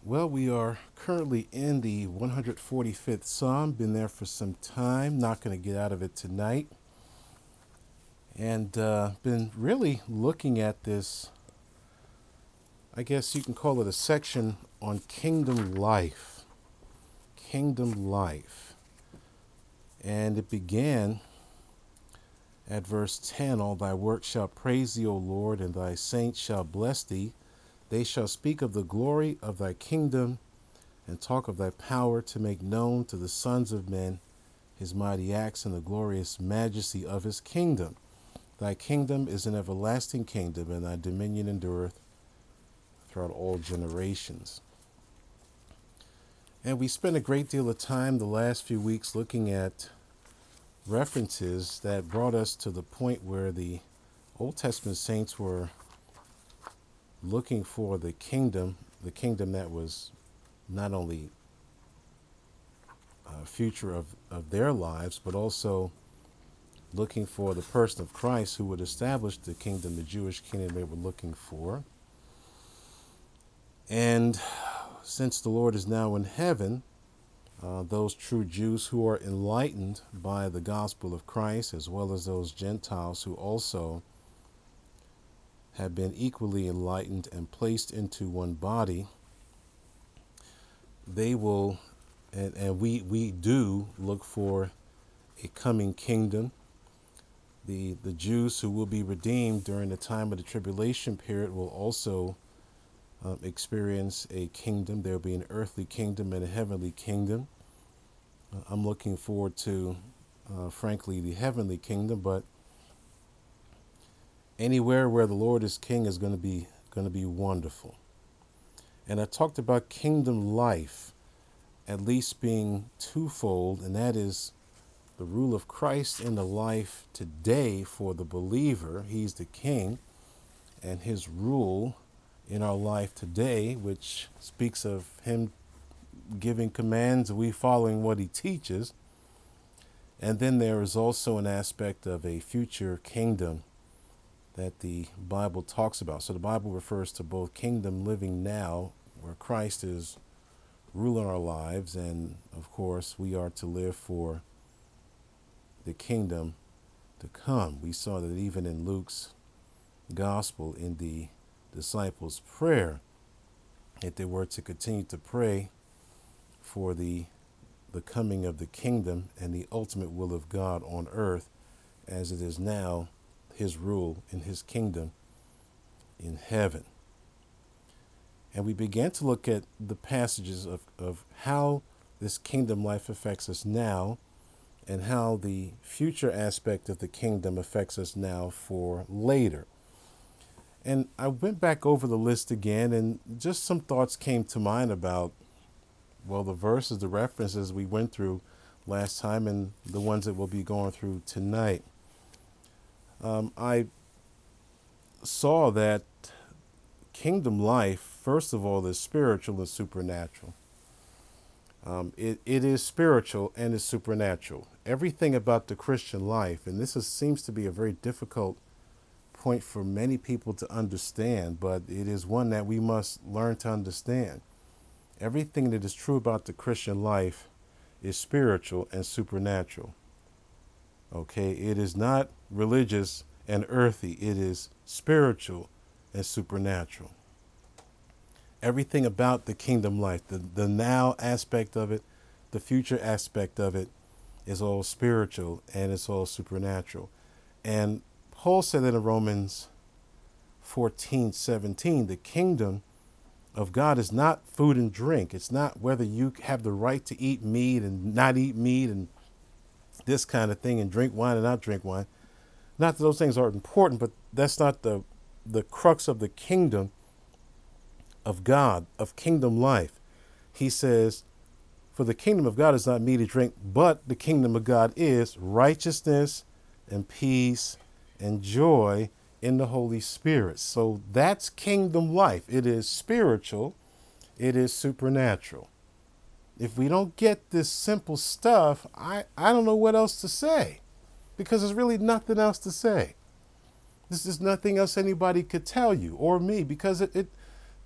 Well, we are currently in the 145th Psalm. Been there for some time. Not going to get out of it tonight. And been really looking at this, I guess you can call it a section on kingdom life. Kingdom life. And it began at verse 10. All thy works shall praise thee, O Lord, and thy saints shall bless thee. They shall speak of the glory of thy kingdom and talk of thy power to make known to the sons of men his mighty acts and the glorious majesty of his kingdom. Thy kingdom is an everlasting kingdom, and thy dominion endureth throughout all generations. And we spent a great deal of time the last few weeks looking at references that brought us to the point where the Old Testament saints were looking for the kingdom that was not only a future of their lives, but also looking for the person of Christ who would establish the kingdom, the Jewish kingdom they were looking for. And since the Lord is now in heaven, those true Jews who are enlightened by the gospel of Christ, as well as those Gentiles who also have been equally enlightened and placed into one body, they will, and we do look for a coming kingdom. The Jews who will be redeemed during the time of the tribulation period will also experience a kingdom. There will be an earthly kingdom and a heavenly kingdom. I'm looking forward to, frankly, the heavenly kingdom, but anywhere where the Lord is king is going to be wonderful. And I talked about kingdom life at least being twofold, and that is the rule of Christ in the life today for the believer. He's the king, and his rule in our life today, which speaks of him giving commands, we following what he teaches. And then there is also an aspect of a future kingdom that the Bible talks about. So the Bible refers to both kingdom living now, where Christ is ruling our lives, and of course we are to live for the kingdom to come. We saw that even in Luke's gospel, in the disciples' prayer, that they were to continue to pray for the coming of the kingdom and the ultimate will of God on earth as it is now, his rule in his kingdom in heaven. And we began to look at the passages of how this kingdom life affects us now and how the future aspect of the kingdom affects us now for later. And I went back over the list again, and just some thoughts came to mind about, well, the verses, the references we went through last time and the ones that we'll be going through tonight. I saw that kingdom life, first of all, is spiritual and supernatural. It is spiritual and is supernatural. Everything about the Christian life, and seems to be a very difficult point for many people to understand, but it is one that we must learn to understand. Everything that is true about the Christian life is spiritual and supernatural. Okay, it is not religious and earthy. It is spiritual and supernatural. Everything about the kingdom life, the now aspect of it, the future aspect of it, is all spiritual and it's all supernatural. And Paul said that in Romans 14:17, the kingdom of God is not food and drink. It's not whether you have the right to eat meat and not eat meat and this kind of thing, and drink wine and not drink wine. Not that those things aren't important, but that's not the crux of the kingdom of God, of kingdom life. He says, for the kingdom of God is not meat and drink, but the kingdom of God is righteousness and peace and joy in the Holy Spirit. So that's kingdom life. It is spiritual. It is supernatural. If we don't get this simple stuff, I don't know what else to say, because there's really nothing else to say. This is nothing else anybody could tell you or me, because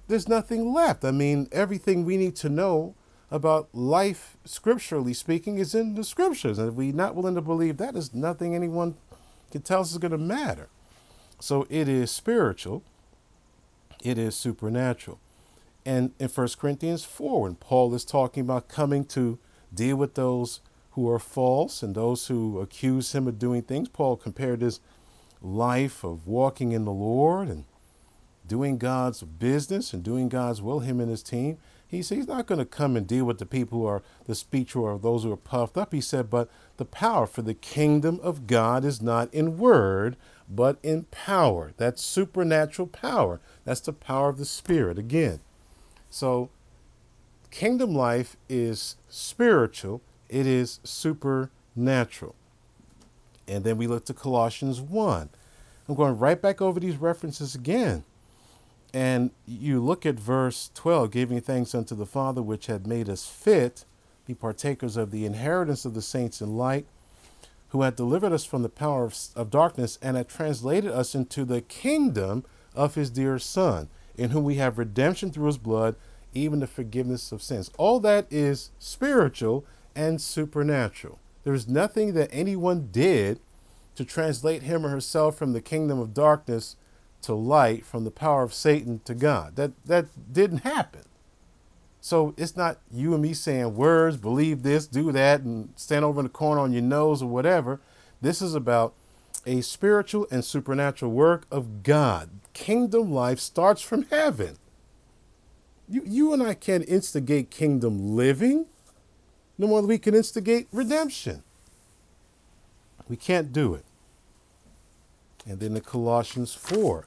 there's nothing left. I mean, everything we need to know about life, scripturally speaking, is in the scriptures. And if we're not willing to believe that, there's nothing anyone can tell us is going to matter. So it is spiritual, it is supernatural. And in 1 Corinthians 4, when Paul is talking about coming to deal with those who are false and those who accuse him of doing things, Paul compared his life of walking in the Lord and doing God's business and doing God's will, him and his team. He said he's not going to come and deal with the people who are the speech or those who are puffed up. He said, but the power for the kingdom of God is not in word, but in power. That's supernatural power. That's the power of the Spirit again. So kingdom life is spiritual. It is supernatural. And then we look to Colossians 1. I'm going right back over these references again. And you look at verse 12, giving thanks unto the Father, which had made us fit, be partakers of the inheritance of the saints in light, who had delivered us from the power of darkness and had translated us into the kingdom of his dear Son, in whom we have redemption through his blood, even the forgiveness of sins. All that is spiritual and supernatural. There's nothing that anyone did to translate him or herself from the kingdom of darkness to light, from the power of Satan to God. That didn't happen. So it's not you and me saying words, believe this, do that, and stand over in the corner on your nose or whatever. This is about a spiritual and supernatural work of God. Kingdom life starts from heaven. You and I can't instigate kingdom living, no more than we can instigate redemption. We can't do it. And then the Colossians 4.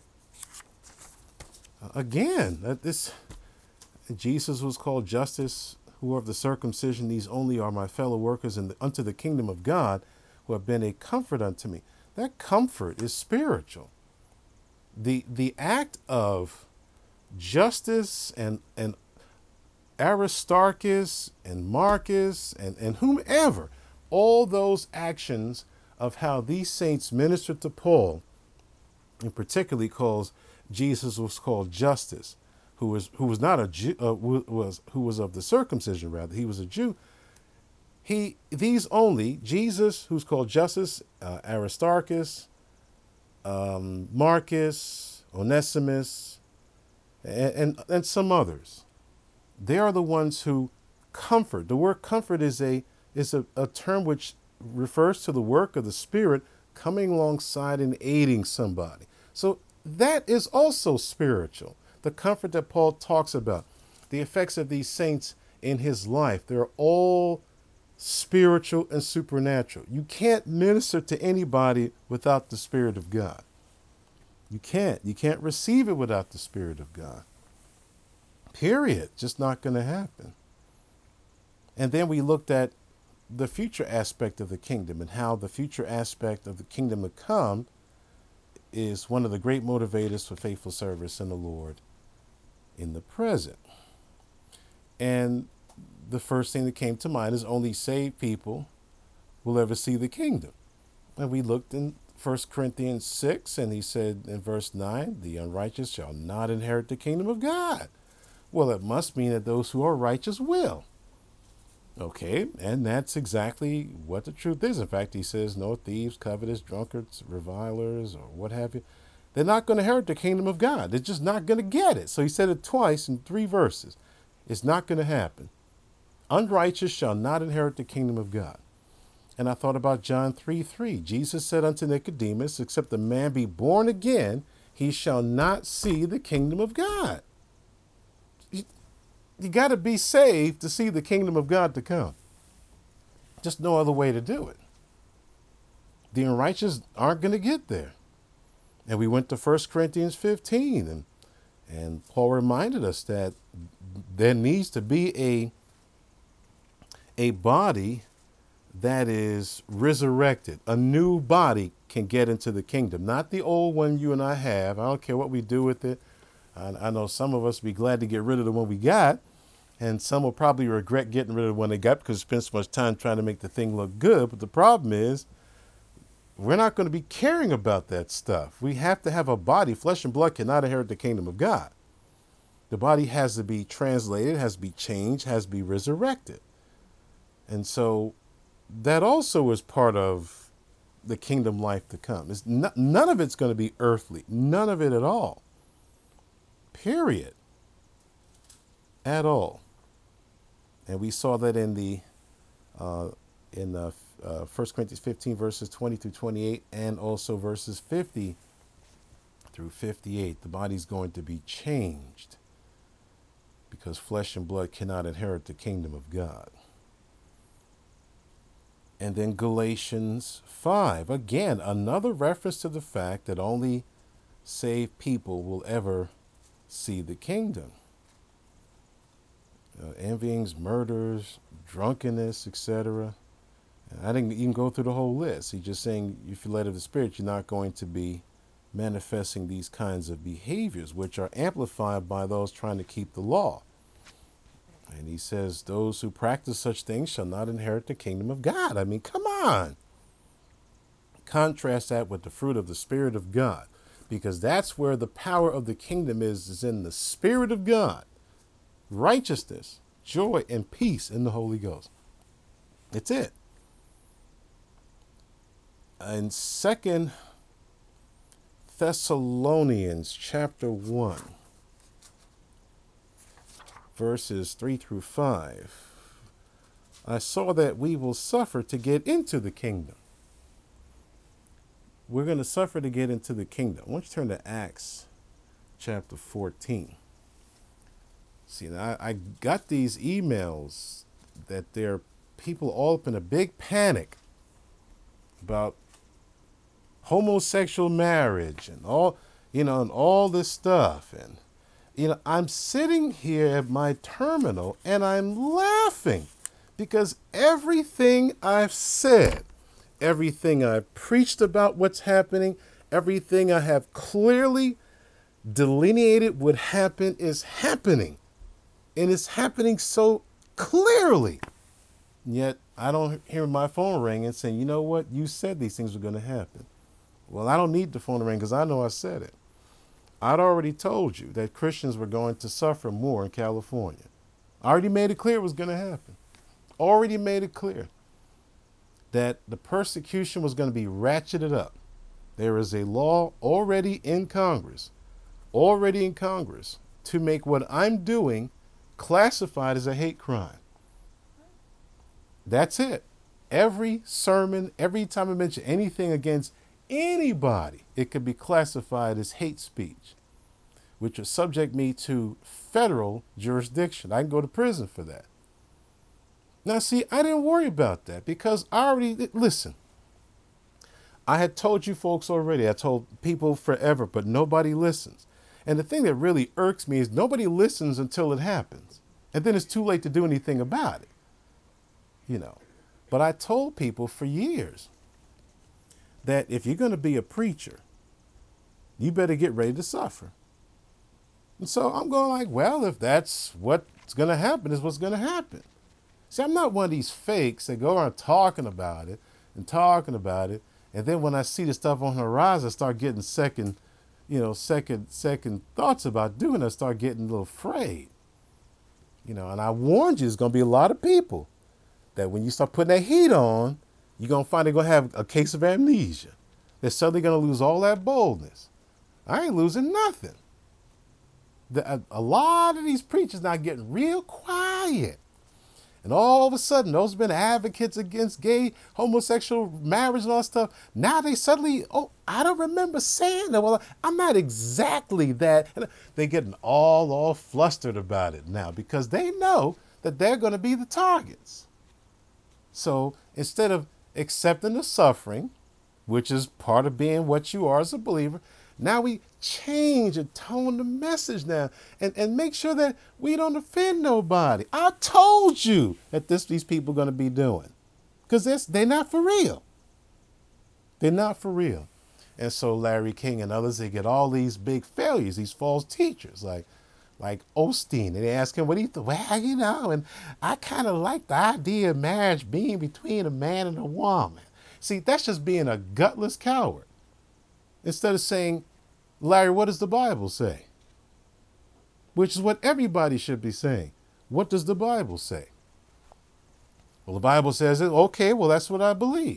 Again, Jesus was called justice, who are of the circumcision. These only are my fellow workers unto the kingdom of God, who have been a comfort unto me. That comfort is spiritual. The act of justice and Aristarchus and Marcus and whomever, all those actions of how these saints ministered to Paul, and particularly calls Jesus was called Justus, who was not a Jew, who was of the circumcision, rather he was a Jew. These only Jesus, who's called Justus, Aristarchus, Marcus, Onesimus, and some others. They are the ones who comfort. The word comfort is a term which refers to the work of the Spirit coming alongside and aiding somebody. So that is also spiritual. The comfort that Paul talks about, the effects of these saints in his life, they're all spiritual and supernatural. You can't minister to anybody without the Spirit of God. You can't. You can't receive it without the Spirit of God. Period. Just not going to happen. And then we looked at the future aspect of the kingdom and how the future aspect of the kingdom to come is one of the great motivators for faithful service in the Lord in the present. And the first thing that came to mind is only saved people will ever see the kingdom. And we looked in 1 Corinthians 6, and he said in verse 9, the unrighteous shall not inherit the kingdom of God. Well, it must mean that those who are righteous will. Okay, and that's exactly what the truth is. In fact, he says, no thieves, covetous, drunkards, revilers, or what have you. They're not going to inherit the kingdom of God. They're just not going to get it. So he said it twice in 3 verses. It's not going to happen. Unrighteous shall not inherit the kingdom of God. And I thought about John 3:3. Jesus said unto Nicodemus, except a man be born again, he shall not see the kingdom of God. You got to be saved to see the kingdom of God to come. Just no other way to do it. The unrighteous aren't going to get there. And we went to 1 Corinthians 15, and Paul reminded us that there needs to be a body that is resurrected. A new body can get into the kingdom, not the old one you and I have. I don't care what we do with it. I know some of us be glad to get rid of the one we got, and some will probably regret getting rid of the one they got because they spent so much time trying to make the thing look good. But the problem is, we're not going to be caring about that stuff. We have to have a body. Flesh and blood cannot inherit the kingdom of God. The body has to be translated, has to be changed, has to be resurrected. And so that also is part of the kingdom life to come. None of it's going to be earthly. None of it at all. Period. At all. And we saw that in the 1 Corinthians 15 verses 20 through 28 and also verses 50 through 58. The body's going to be changed because flesh and blood cannot inherit the kingdom of God. And then Galatians 5, again, another reference to the fact that only saved people will ever see the kingdom. Envyings, murders, drunkenness, etc. I didn't even go through the whole list. He's just saying if you're led of the Spirit, you're not going to be manifesting these kinds of behaviors, which are amplified by those trying to keep the law. And he says, those who practice such things shall not inherit the kingdom of God. I mean, come on. Contrast that with the fruit of the Spirit of God, because that's where the power of the kingdom is in the Spirit of God. Righteousness, joy, and peace in the Holy Ghost. It's it. In 2 Thessalonians chapter 1, verses 3 through 5, I saw that we will suffer to get into the kingdom. We're going to suffer to get into the kingdom. I want you to turn to Acts chapter 14. See, now I got these emails that there are people all up in a big panic about homosexual marriage and all, and all this stuff. And, I'm sitting here at my terminal and I'm laughing because everything I've said, everything I've preached about what's happening, everything I have clearly delineated would happen is happening. And it's happening so clearly. Yet I don't hear my phone ring and saying, you know what? You said these things were going to happen. Well, I don't need the phone to ring because I know I said it. I'd already told you that Christians were going to suffer more in California. I already made it clear it was going to happen. Already made it clear that the persecution was going to be ratcheted up. There is a law already in Congress to make what I'm doing classified as a hate crime. That's it. Every sermon, every time I mention anything against anybody, it could be classified as hate speech, which would subject me to federal jurisdiction. I can go to prison for that. Now, see, I didn't worry about that because listen, I had told you folks already. I told people forever, but nobody listens. And the thing that really irks me is nobody listens until it happens. And then it's too late to do anything about it. But I told people for years that if you're going to be a preacher, you better get ready to suffer. And so I'm going like, well, if that's what's going to happen, is what's going to happen. See, I'm not one of these fakes that go around talking about it. And then when I see the stuff on the horizon, I start getting second thoughts about doing it. I start getting a little afraid. And I warned you, there's going to be a lot of people that when you start putting that heat on, you're going to find they're going to have a case of amnesia. They're suddenly going to lose all that boldness. I ain't losing nothing. A lot of these preachers now getting real quiet. And all of a sudden, those have been advocates against gay, homosexual marriage and all that stuff. Now they suddenly, I don't remember saying that. Well, I'm not exactly that. And they're getting all flustered about it now because they know that they're going to be the targets. So instead of accepting the suffering, which is part of being what you are as a believer, now we change and tone the message now and make sure that we don't offend nobody. I told you that these people are going to be doing because they're not for real. They're not for real. And so Larry King and others, they get all these big failures, these false teachers like Osteen, and they ask him what he thought. Well, and I kind of like the idea of marriage being between a man and a woman. See, that's just being a gutless coward. Instead of saying, Larry, what does the Bible say? which is what everybody should be saying. What does the Bible say? Well, the Bible says it. Okay, well, that's what I believe.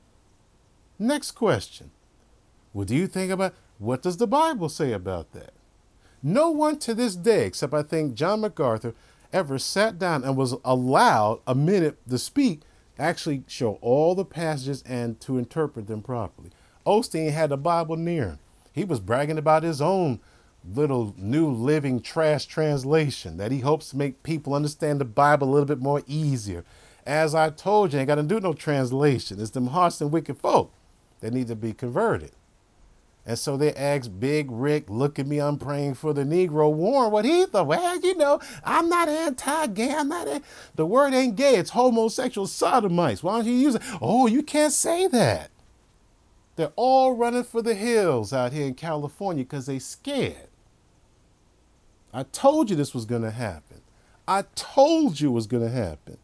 Next question. What do you think about what does the Bible say about that? No one to this day, except I think John MacArthur, ever sat down and was allowed a minute to speak, actually show all the passages and to interpret them properly. Osteen had the Bible near him. He was bragging about his own little New Living Trash translation that he hopes to make people understand the Bible a little bit more easier. As I told you, ain't got to do no translation. It's them hearts and wicked folk that need to be converted. And so they asked Big Rick, look at me, I'm praying for the Negro. Warren, what he thought? Well, you know, I'm not anti-gay. The word ain't gay. It's homosexual sodomites. Why don't you use it? Oh, you can't say that. They're all running for the hills out here in California because they scared. I told you this was going to happen. I told you it was going to happen.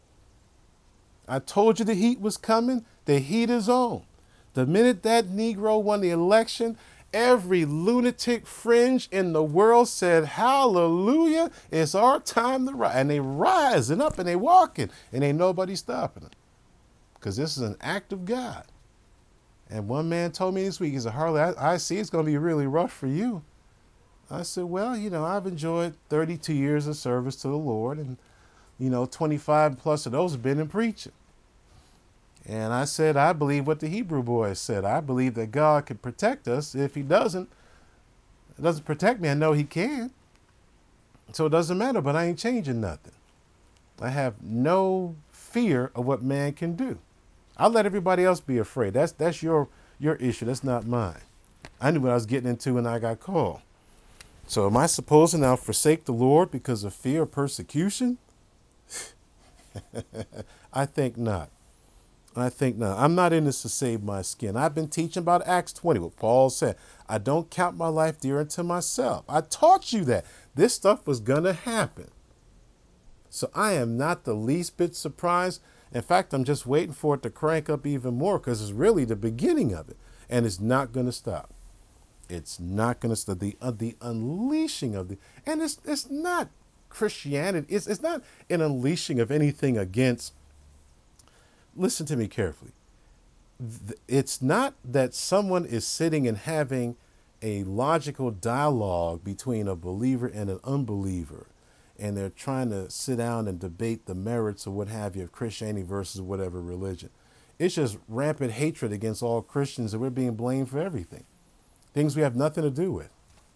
I told you the heat was coming. The heat is on. The minute that Negro won the election, every lunatic fringe in the world said, hallelujah, it's our time to rise. And they rising up and they walking and ain't nobody stopping them because this is an act of God. And one man told me this week, he said, Harley, I see it's going to be really rough for you. I said, well, you know, I've enjoyed 32 years of service to the Lord and, you know, 25 plus of those have been in preaching. And I said, I believe what the Hebrew boys said. I believe that God can protect us. If he doesn't protect me, I know he can. So it doesn't matter, but I ain't changing nothing. I have no fear of what man can do. I'll let everybody else be afraid. That's your issue. That's not mine. I knew what I was getting into when I got called. So am I supposed to now forsake the Lord because of fear of persecution? I think not. I'm not in this to save my skin. I've been teaching about Acts 20, what Paul said. I don't count my life dear unto myself. I taught you that this stuff was going to happen. So I am not the least bit surprised. In fact, I'm just waiting for it to crank up even more because it's really the beginning of it. And it's not going to stop. It's not going to stop. The unleashing of and it's not Christianity. It's not an unleashing of anything against. Listen to me carefully. It's not that someone is sitting and having a logical dialogue between a believer and an unbeliever, and they're trying to sit down and debate the merits or what have you of Christianity versus whatever religion. It's just rampant hatred against all Christians, and we're being blamed for everything. Things we have nothing to do with.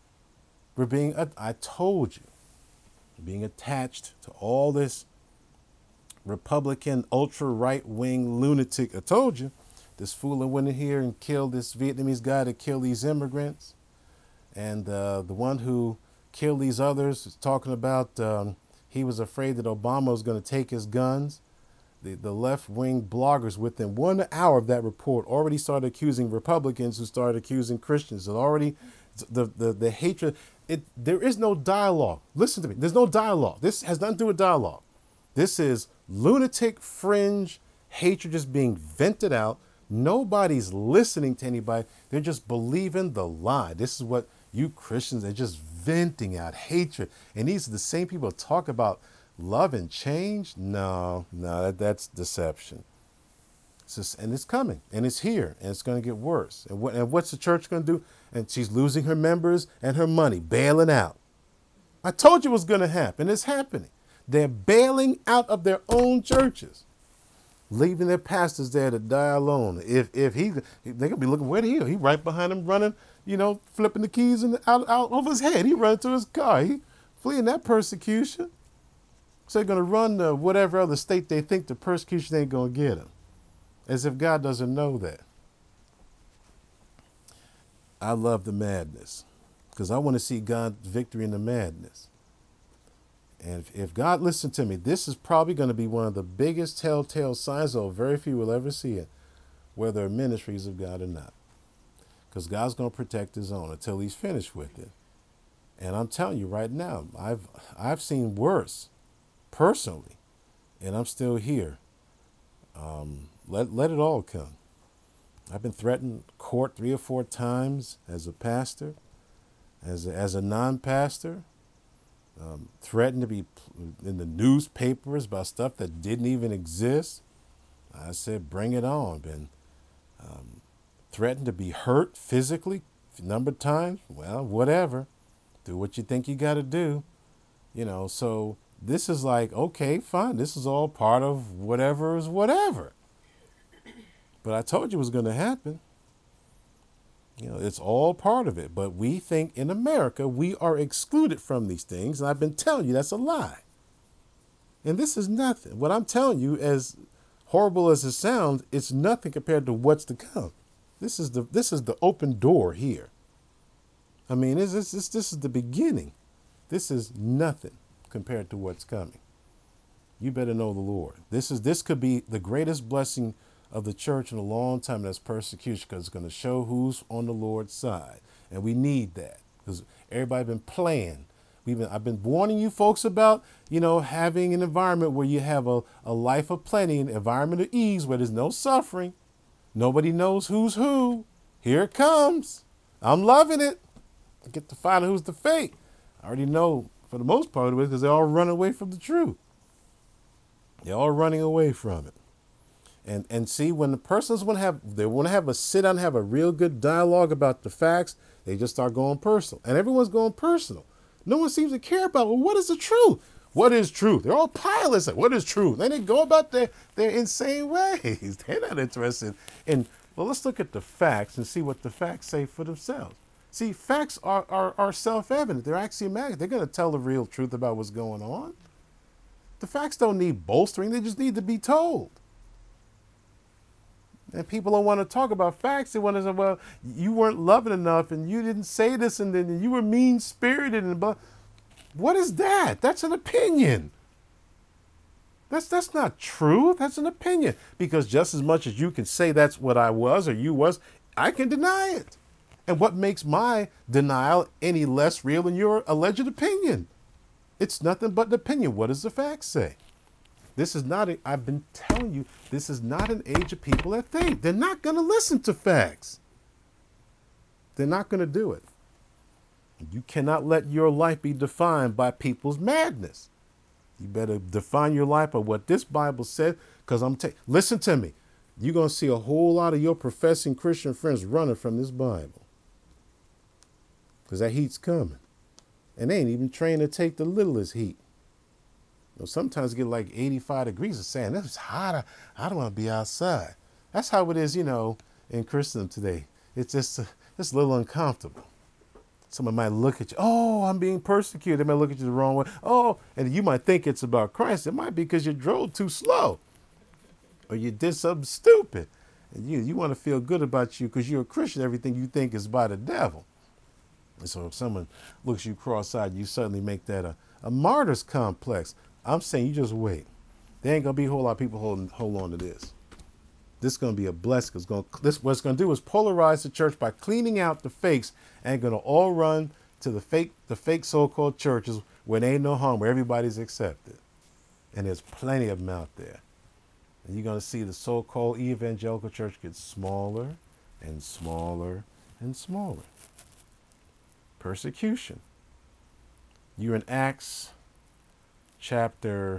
I told you, being attached to all this Republican, ultra right-wing lunatic. I told you, this fool that went in here and killed this Vietnamese guy to kill these immigrants. And the one who killed these others is talking about he was afraid that Obama was going to take his guns. The left-wing bloggers within 1 hour of that report already started accusing Republicans who started accusing Christians. And already the hatred, there is no dialogue. Listen to me. There's no dialogue. This has nothing to do with dialogue. This is lunatic fringe hatred just being vented out. Nobody's listening to anybody. They're just believing the lie. This is what you Christians are just venting out hatred. And these are the same people who talk about love and change. No, that's deception. And it's coming and it's here and it's going to get worse. And what's the church going to do? And she's losing her members and her money, bailing out. I told you it was going to happen. It's happening. They're bailing out of their own churches, leaving their pastors there to die alone. If they could be looking, where he? He right behind them running, flipping the keys out over his head. He running to his car. He fleeing that persecution. So they're going to run to whatever other state they think the persecution ain't going to get them, as if God doesn't know that. I love the madness because I want to see God's victory in the madness. And if God, listen to me, this is probably going to be one of the biggest telltale signs, though very few will ever see it, whether ministries of God or not. Because God's going to protect his own until he's finished with it. And I'm telling you right now, I've seen worse personally, and I'm still here. Let it all come. I've been threatened court 3 or 4 times as a pastor, as a non-pastor. threatened to be in the newspapers about stuff that didn't even exist. I said, bring it on. Been threatened to be hurt physically a number of times. Well, whatever. Do what you think you got to do. So this is like, okay, fine. This is all part of whatever is whatever. But I told you it was going to happen. It's all part of it. But we think in America, we are excluded from these things. And I've been telling you that's a lie. And this is nothing. What I'm telling you, as horrible as it sounds, it's nothing compared to what's to come. This is the open door here. I mean, this is the beginning. This is nothing compared to what's coming. You better know the Lord. This could be the greatest blessing of the church in a long time. That's persecution, because it's going to show who's on the Lord's side, and we need that because everybody been playing. I've been warning you folks about having an environment where you have a life of plenty, an environment of ease where there's no suffering. Nobody knows who's who. Here it comes. I'm loving it. I get to find out who's the fake. I already know for the most part of it because they all run away from the truth. They're all running away from it. And see, when the persons want to have a sit down and have a real good dialogue about the facts, they just start going personal. And everyone's going personal. No one seems to care about, well, what is the truth? What is truth? They're all pilots. Like, what is truth? Then they go about their insane ways. They're not interested in, well, let's look at the facts and see what the facts say for themselves. See, facts are self-evident. They're axiomatic. They're going to tell the real truth about what's going on. The facts don't need bolstering. They just need to be told. And people don't want to talk about facts. They want to say, well, you weren't loving enough and you didn't say this and then you were mean-spirited and blah. What is that? That's an opinion. That's not true. That's an opinion. Because just as much as you can say that's what I was or you was, I can deny it. And what makes my denial any less real than your alleged opinion? It's nothing but an opinion. What does the facts say? I've been telling you, this is not an age of people that think. They're not going to listen to facts. They're not going to do it. You cannot let your life be defined by people's madness. You better define your life by what this Bible said, because listen to me. You're going to see a whole lot of your professing Christian friends running from this Bible. Because that heat's coming. And they ain't even trained to take the littlest heat. Sometimes get like 85 degrees and saying, this is hot. I don't want to be outside. That's how it is, in Christendom today. It's just a little uncomfortable. Someone might look at you. Oh, I'm being persecuted. They might look at you the wrong way. Oh, and you might think it's about Christ. It might be because you drove too slow or you did something stupid. And you want to feel good about you because you're a Christian. Everything you think is by the devil. And so if someone looks you cross-eyed, you suddenly make that a martyr's complex. I'm saying you just wait. There ain't going to be a whole lot of people hold on to this. This is going to be a blessing. What it's going to do is polarize the church by cleaning out the fakes and going to all run to the fake so-called churches where there ain't no harm, where everybody's accepted. And there's plenty of them out there. And you're going to see the so-called evangelical church get smaller and smaller and smaller. Persecution. You're in Acts chapter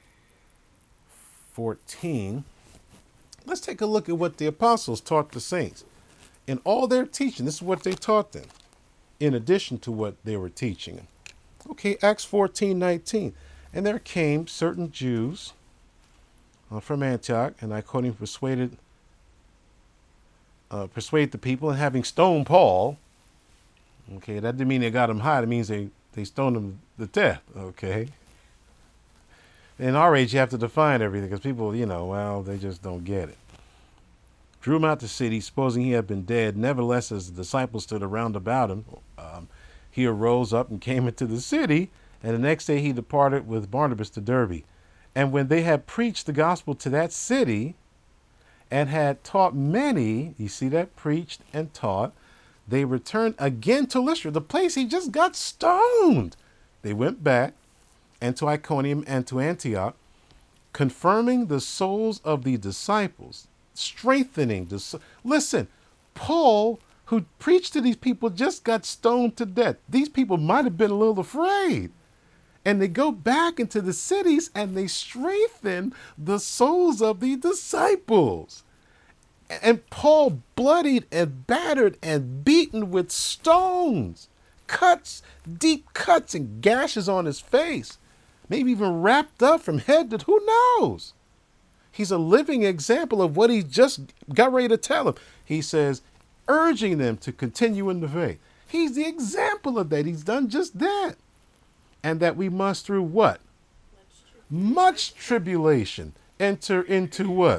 14. Let's take a look at what the apostles taught the saints. In all their teaching, this is what they taught them, in addition to what they were teaching. Okay, Acts 14:19. And there came certain Jews from Antioch, and Iconium persuaded the people, and having stoned Paul. Okay, that didn't mean they got him high. It means they stoned him to death. Okay. In our age, you have to define everything because people, they just don't get it. Drew him out the city, supposing he had been dead. Nevertheless, as the disciples stood around about him, he arose up and came into the city. And the next day he departed with Barnabas to Derbe. And when they had preached the gospel to that city and had taught many, you see that, preached and taught, they returned again to Lystra, the place he just got stoned. They went back and to Iconium and to Antioch, confirming the souls of the disciples, strengthening the. Listen, Paul, who preached to these people, just got stoned to death. These people might have been a little afraid. And they go back into the cities and they strengthen the souls of the disciples. And Paul bloodied and battered and beaten with stones, cuts, deep cuts and gashes on his face, maybe even wrapped up from head to who knows. He's a living example of what he just got ready to tell them. He says, urging them to continue in the faith. He's the example of that. He's done just that. And that we must through what? Much tribulation. Enter into what?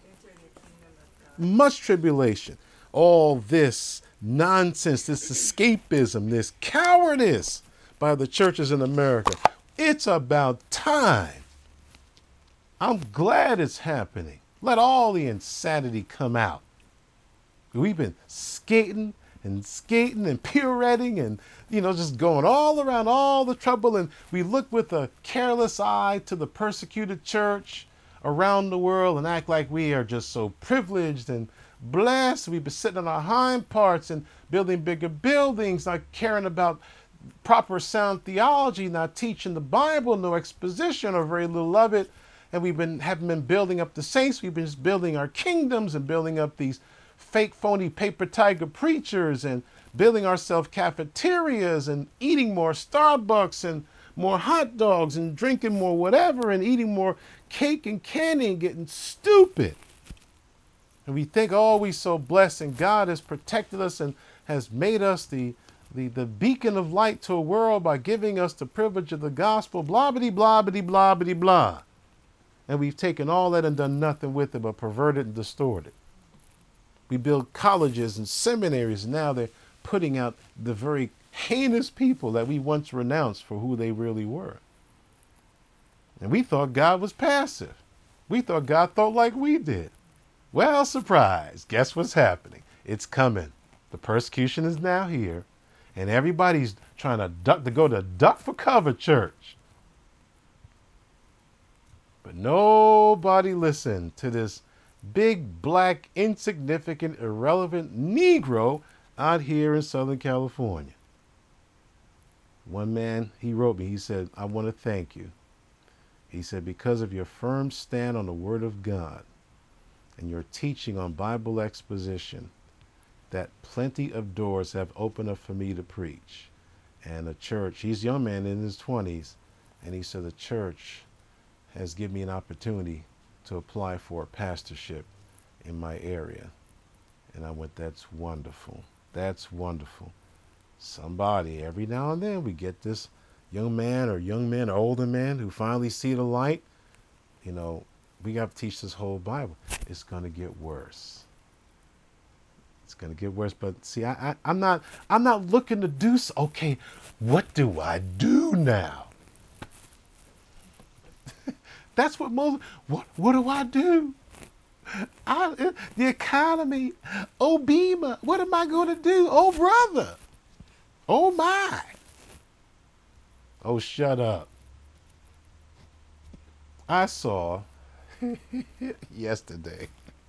Much tribulation. All this nonsense, this escapism, this cowardice by the churches in America. It's about time. I'm glad it's happening. Let all the insanity come out. We've been skating and pirouetting and, just going all around all the trouble. And we look with a careless eye to the persecuted church around the world and act like we are just so privileged and blessed. We've been sitting on our hind parts and building bigger buildings, not caring about proper sound theology, not teaching the Bible, no exposition or very little of it. And haven't been building up the saints. We've been just building our kingdoms and building up these fake, phony paper tiger preachers and building ourselves cafeterias and eating more Starbucks and more hot dogs and drinking more whatever and eating more cake and candy and getting stupid. And we think, oh, we're so blessed and God has protected us and has made us the beacon of light to a world by giving us the privilege of the gospel, blah, bitty, blah, bitty, blah, bitty, blah. And we've taken all that and done nothing with it but perverted and distorted. We build colleges and seminaries, and now they're putting out the very heinous people that we once renounced for who they really were. And we thought God was passive. We thought God thought like we did. Well, surprise. Guess what's happening? It's coming. The persecution is now here, and everybody's trying to duck for cover, church. But nobody listened to this big, black, insignificant, irrelevant Negro out here in Southern California. One man, he wrote me, he said, I want to thank you. He said, because of your firm stand on the Word of God and your teaching on Bible exposition, that plenty of doors have opened up for me to preach. And the church, he's a young man in his 20s, and he said the church has given me an opportunity to apply for a pastorship in my area. And I went, that's wonderful. That's wonderful. Somebody, every now and then we get this young man or older man who finally see the light. We got to teach this whole Bible. It's going to get worse. It's going to get worse. But see, I'm not looking to do so. Okay, what do I do now? That's what what do I do? The economy, Obama, what am I going to do? Oh, brother. Oh, my. Oh, shut up. I saw yesterday,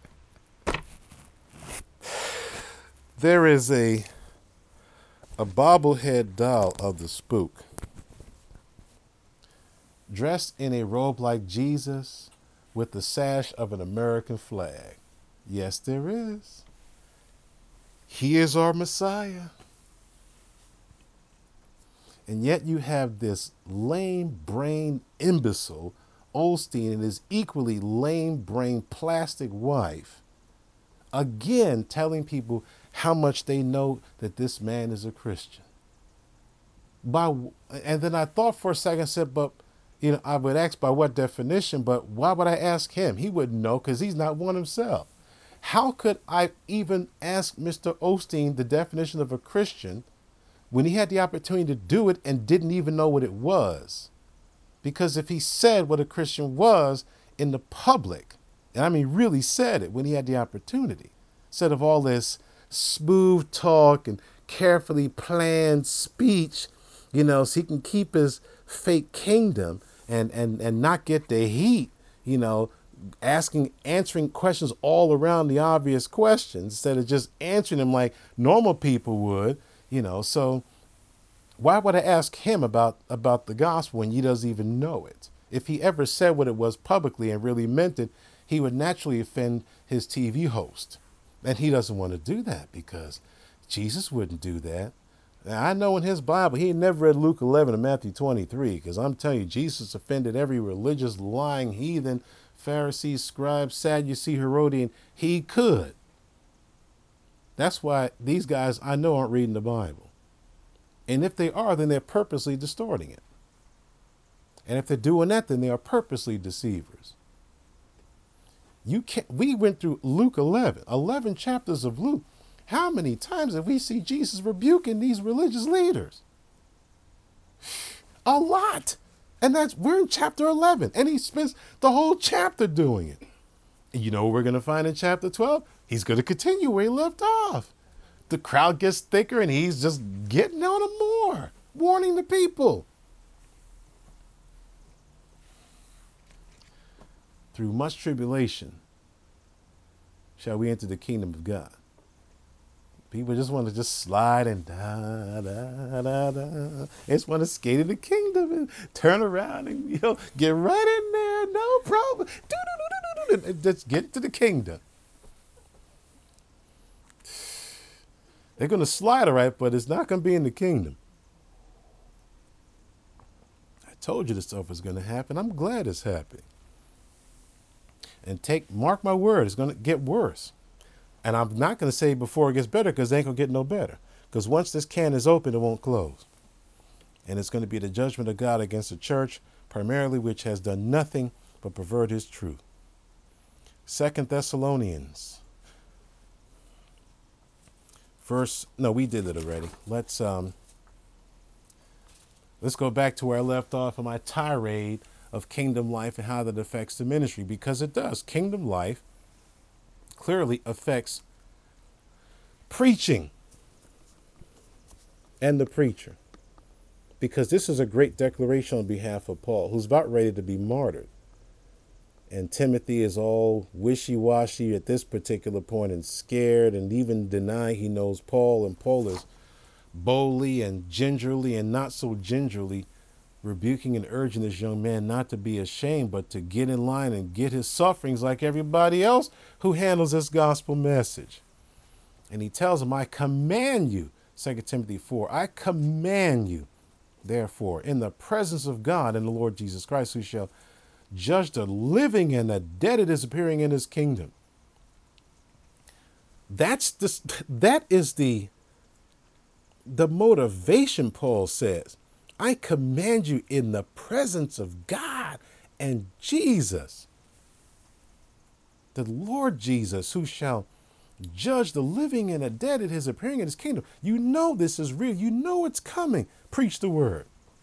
there is a bobblehead doll of the spook dressed in a robe like Jesus with the sash of an American flag. Yes, there is. He is our Messiah. And yet you have this lame-brained imbecile, Osteen, and his equally lame-brained plastic wife, again telling people how much they know that this man is a Christian. And then I thought for a second, I said, but I would ask by what definition, but why would I ask him? He wouldn't know because he's not one himself. How could I even ask Mr. Osteen the definition of a Christian when he had the opportunity to do it and didn't even know what it was? Because if he said what a Christian was in the public, and I mean really said it when he had the opportunity, instead of all this smooth talk and carefully planned speech, so he can keep his fake kingdom and not get the heat, answering questions all around the obvious questions instead of just answering them like normal people would, So Why would I ask him about the gospel when he doesn't even know it? If he ever said what it was publicly and really meant it, he would naturally offend his TV host. And he doesn't want to do that because Jesus wouldn't do that. Now, I know in his Bible, he never read Luke 11 and Matthew 23, because I'm telling you, Jesus offended every religious, lying heathen, Pharisee, scribe, Sadducee, Herodian he could. That's why these guys I know aren't reading the Bible. And if they are, then they're purposely distorting it. And if they're doing that, then they are purposely deceivers. You can't. We went through Luke 11 chapters of Luke. How many times have we seen Jesus rebuking these religious leaders? A lot. And we're in chapter 11, and he spends the whole chapter doing it. And you know what we're going to find in chapter 12? He's going to continue where he left off. The crowd gets thicker, and he's just getting on them more, warning the people. Through much tribulation shall we enter the kingdom of God. People just want to just slide and da da da da. They just want to skate in the kingdom and turn around and get right in there, no problem. Just get to the kingdom. They're going to slide all right, but it's not going to be in the kingdom. I told you this stuff was going to happen. I'm glad it's happening. And mark my word, it's going to get worse. And I'm not going to say before it gets better, because it ain't going to get no better. Because once this can is open, it won't close. And it's going to be the judgment of God against the church, primarily, which has done nothing but pervert his truth. 2 Thessalonians. We did it already. Let's go back to where I left off of my tirade of kingdom life and how that affects the ministry, because it does. Kingdom life clearly affects preaching and the preacher, because this is a great declaration on behalf of Paul, who's about ready to be martyred. And Timothy is all wishy-washy at this particular point and scared and even deny he knows Paul. And Paul is boldly and gingerly and not so gingerly rebuking and urging this young man not to be ashamed, but to get in line and get his sufferings like everybody else who handles this gospel message. And he tells him, I command you, 2 Timothy 4, I command you, therefore, in the presence of God and the Lord Jesus Christ, who shall judge the living and the dead at his appearing in his kingdom. That is the motivation, Paul says. I command you in the presence of God and Jesus, the Lord Jesus, who shall judge the living and the dead at his appearing in his kingdom. You know this is real. You know it's coming. Preach the word.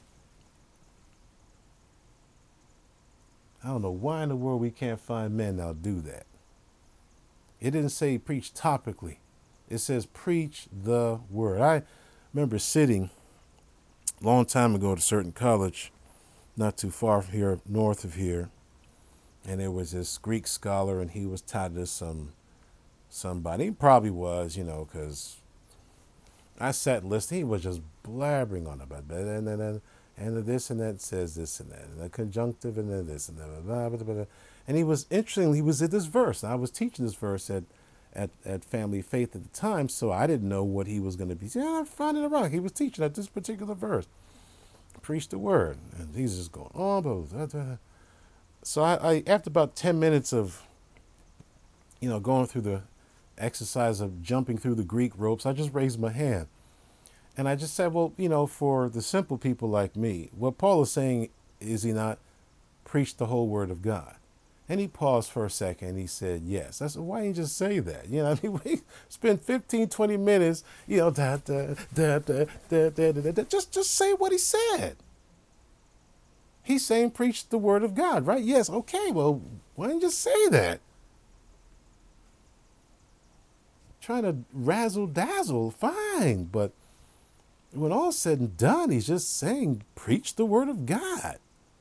I don't know why in the world we can't find men that'll do that. It didn't say preach topically. It says preach the word. I remember sitting a long time ago at a certain college, not too far from here, north of here, and there was this Greek scholar, and he was tied to somebody. He probably was, because I sat and listened. He was just blabbering on about that, and this and that says this and that, and the conjunctive and then this and that, blah, blah, blah, blah. And he was interesting. He was at this verse. I was teaching this verse at Family Faith at the time, so I didn't know what he was going to be. I'm finding it wrong. He was teaching at this particular verse. Preach the word. And he's just going on. Blah, blah, blah. So I after about 10 minutes of, going through the exercise of jumping through the Greek ropes, I just raised my hand. And I just said, well, for the simple people like me, what Paul is saying, is he not, preach the whole word of God? And he paused for a second and he said, yes. I said, why didn't you just say that? We spent 15, 20 minutes, just say what he said. He's saying preach the word of God, right? Yes, okay, well, why didn't you just say that? Trying to razzle dazzle, fine, but when all's said and done, he's just saying, preach the word of God.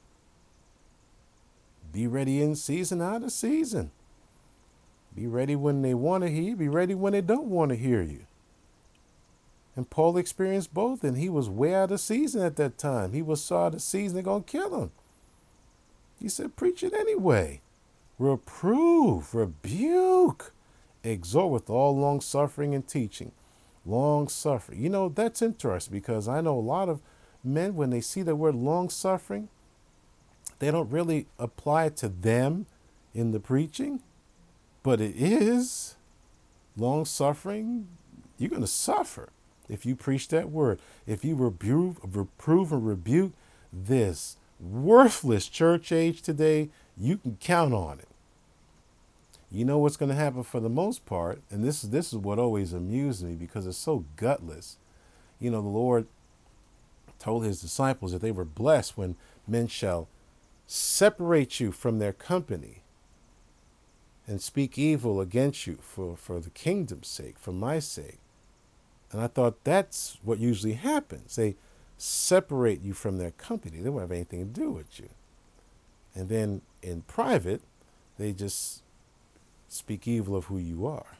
Be ready in season, out of season. Be ready when they want to hear you. Be ready when they don't want to hear you. And Paul experienced both, and he was way out of season at that time. He was so out of season, they're going to kill him. He said, preach it anyway. Reprove, rebuke, exhort with all long suffering and teaching. Long suffering. You know, that's interesting because I know a lot of men, when they see the word long suffering, they don't really apply it to them in the preaching, but it is long suffering. You're going to suffer if you preach that word. If you reprove and rebuke this worthless church age today, you can count on it. You know what's going to happen for the most part, and this is what always amused me because it's so gutless. You know, the Lord told his disciples that they were blessed when men shall separate you from their company and speak evil against you for the kingdom's sake, for my sake. And I thought that's what usually happens. They separate you from their company. They won't have anything to do with you. And then in private, they just speak evil of who you are.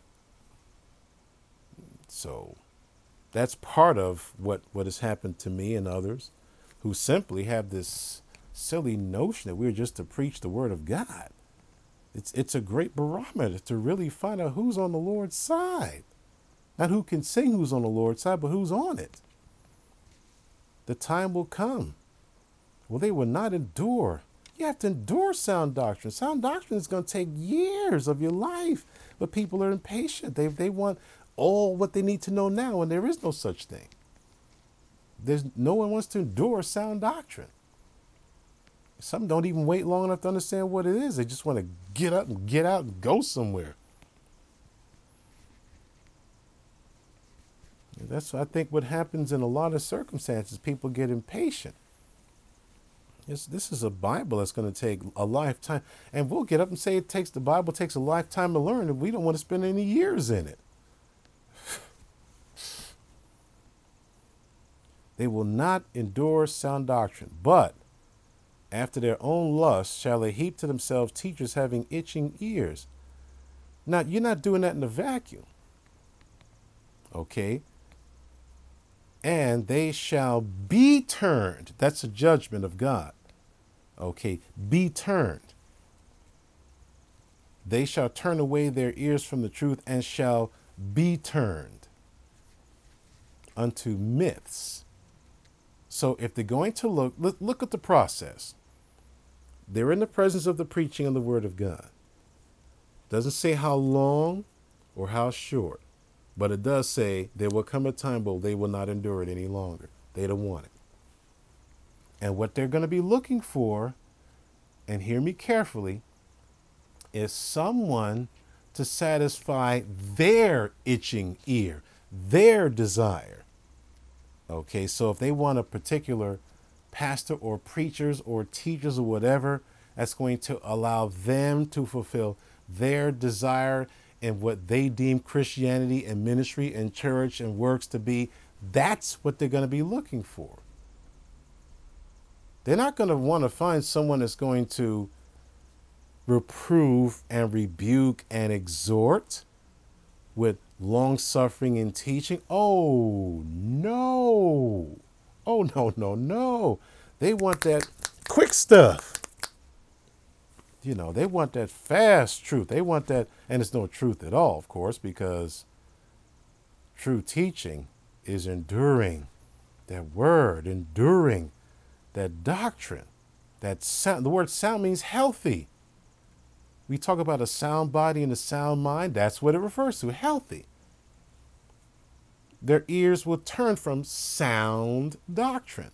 So that's part of what has happened to me and others who simply have this silly notion that we're just to preach the word of God. It's a great barometer to really find out who's on the Lord's side. Not who can sing who's on the Lord's side, but who's on it. The time will come. Well, they will not endure. You have to endure sound doctrine. Sound doctrine is going to take years of your life, but people are impatient. They want all what they need to know now, and there is no such thing. No one wants to endure sound doctrine. Some don't even wait long enough to understand what it is. They just want to get up and get out and go somewhere. And that's, I think, what happens in a lot of circumstances. People get impatient. This is a Bible that's going to take a lifetime. And we'll get up and say the Bible takes a lifetime to learn, and we don't want to spend any years in it. They will not endure sound doctrine, but after their own lust shall they heap to themselves teachers having itching ears. Now, you're not doing that in a vacuum. Okay? And they shall be turned. That's a judgment of God. Okay? Be turned. They shall turn away their ears from the truth and shall be turned unto myths. So if they're going to look at the process. They're in the presence of the preaching of the word of God. Doesn't say how long or how short, but it does say there will come a time where they will not endure it any longer. They don't want it. And what they're going to be looking for, and hear me carefully, is someone to satisfy their itching ear, their desire. Okay, so if they want a particular pastor or preachers or teachers or whatever, that's going to allow them to fulfill their desire and what they deem Christianity and ministry and church and works to be, that's what they're going to be looking for. They're not going to want to find someone that's going to reprove and rebuke and exhort with long suffering and teaching. Oh, no. Oh, no, no, no. They want that quick stuff. You know, they want that fast truth. They want that, and it's no truth at all, of course, because true teaching is enduring. That word, enduring, that doctrine, that sound. The word sound means healthy. We talk about a sound body and a sound mind. That's what it refers to, healthy. Their ears will turn from sound doctrine.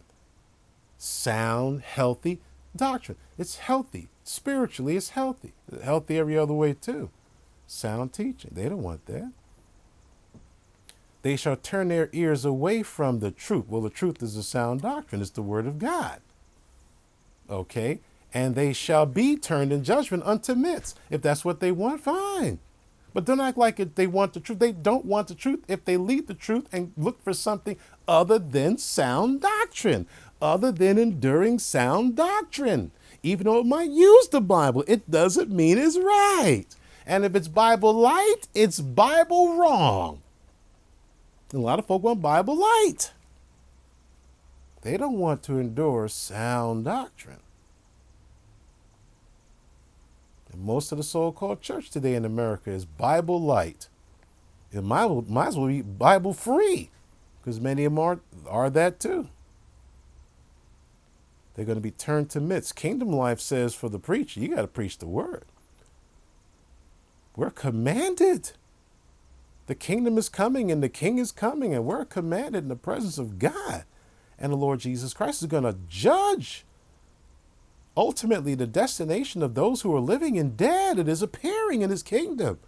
Sound, healthy doctrine. It's healthy. Spiritually, it's healthy. Healthy every other way, too. Sound teaching. They don't want that. They shall turn their ears away from the truth. Well, the truth is the sound doctrine. It's the word of God. Okay? And they shall be turned in judgment unto myths. If that's what they want, fine. But don't act like they want the truth. They don't want the truth if they leave the truth and look for something other than sound doctrine, other than enduring sound doctrine. Even though it might use the Bible, it doesn't mean it's right. And if it's Bible light, it's Bible wrong. And a lot of folk want Bible light. They don't want to endure sound doctrine. And most of the so-called church today in America is Bible light. It might as well be Bible free, because many of them are that too. They're going to be turned to myths. Kingdom life says for the preacher, you got to preach the word. We're commanded. The kingdom is coming and the king is coming, and we're commanded in the presence of God. And the Lord Jesus Christ is going to judge ultimately the destination of those who are living and dead. It is appearing in his kingdom.